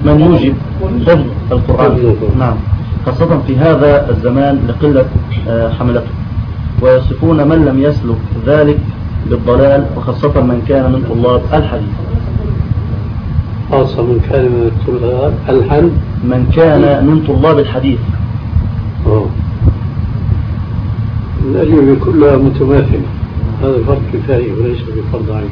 من يوجب حفظ القرآن، نعم، خاصة في هذا الزمان لقلة حملته، ويصفون من لم يسلك ذلك بالضلال، وخاصة من كان من طلاب الحديث. خاصة من كان من طلاب من كان من طلاب الحديث. الأجوبة كلها متماثلة، هذا فرض كفاية وليس بفرض عين.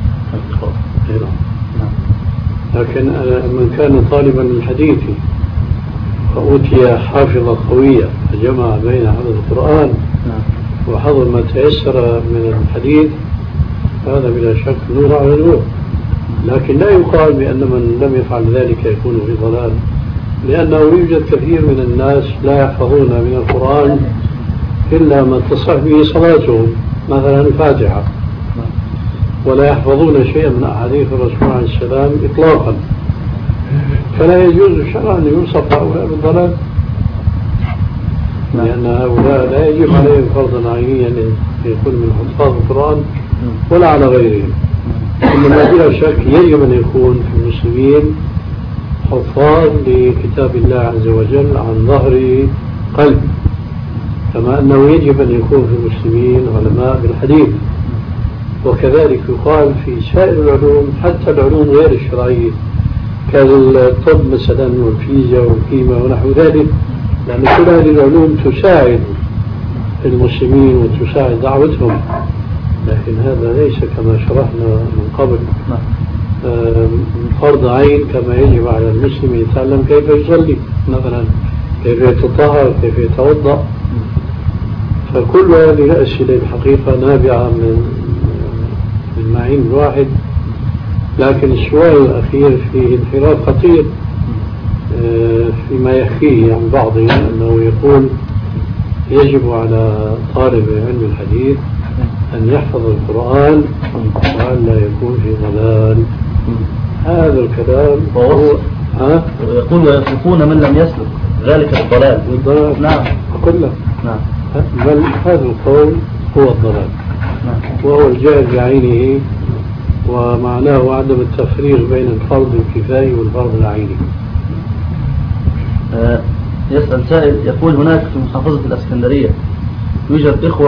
لكن من كان طالبا للحديث فأوتي حافظة قوية فجمع بين حفظ القرآن وحفظ ما تيسر من الحديث، هذا بلا شك نور على نور. لكن لا يقال بأن من لم يفعل ذلك يكون في ضلال، لأنه يوجد كثير من الناس لا يحفظون من القرآن إلا ما تصح به صلاتهم، مثلا الفاتحة، ولا يحفظون شيئا من أحاديث الرسول عليه السلام إطلاقا، فلا يجوز شرعا أن يوصف هؤلاء بالضلال، لأن هؤلاء لا يجب عليهم فرضا عينيا أن يكون من حفاظ القرآن ولا على غيرهم، إنما بلا شك يجب أن يكون في المسلمين حفاظ لكتاب الله عز وجل عن ظهر قلب، كما أنه يجب أن يكون في المسلمين علماء بالحديث. وكذلك يقال في سائر العلوم، حتى العلوم غير الشرعية كالطب مثلا والفيزياء والكيمياء ونحو ذلك، لأن كل هذه العلوم تساعد المسلمين وتساعد دعوتهم، لكن هذا ليس كما شرحنا من قبل فرض عين، كما يجب على المسلم يتعلم كيف يصلي مثلا، كيف يتطهر، كيف يتوضأ. فكل هذه الأسئلة الحقيقة نابعة من معين واحد، لكن السؤال الأخير فيه انحراف خطير فيما يحكيه عن بعضهم، أنه يقول يجب على طالب علم الحديث أن يحفظ القرآن وأن لا يكون في ضلال. هذا الكلام هو يقول ويتركون من لم يسلك ذلك الضلال. نعم كله. نعم. بل هذا القول هو الضلال، وهو الجهل بعينه، ومعناه عدم التفريق بين الفرض الكفايي والفرض العيني. يسأل سائل يقول هناك في محافظة الإسكندرية يوجد إخوة